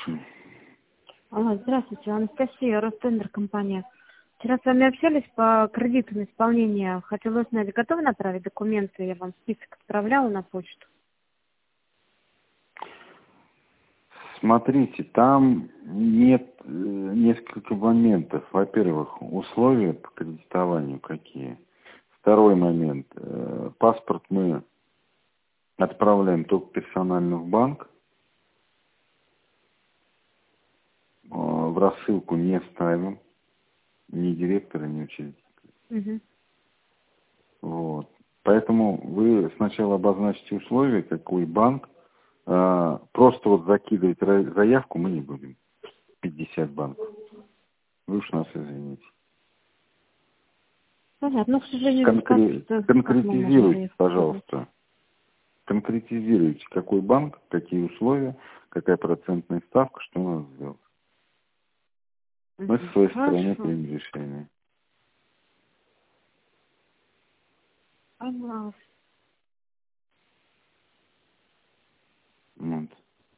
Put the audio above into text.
слушаю. Алло, здравствуйте, Анастасия, Ростендер компания. Вчера с вами общались по кредиту на исполнение. Хотела узнать, готовы направить документы? Я вам список отправляла на почту. Смотрите, там нет несколько моментов. Во-первых, условия по кредитованию какие. Второй момент. Паспорт мы отправляем только персонально в банк. В рассылку не ставим. Ни директора, ни учредителя. Угу. Вот. Поэтому вы сначала обозначите условия, какой банк. Просто вот закидывать заявку мы не будем. 50 банков. Вы уж нас извините. Понятно, но, к сожалению, как мы Конкретизируйте, можем пожалуйста. Конкретизируйте, какой банк, какие условия, какая процентная ставка, что надо сделать. Мы со своей стороны примем решение. Пожалуйста.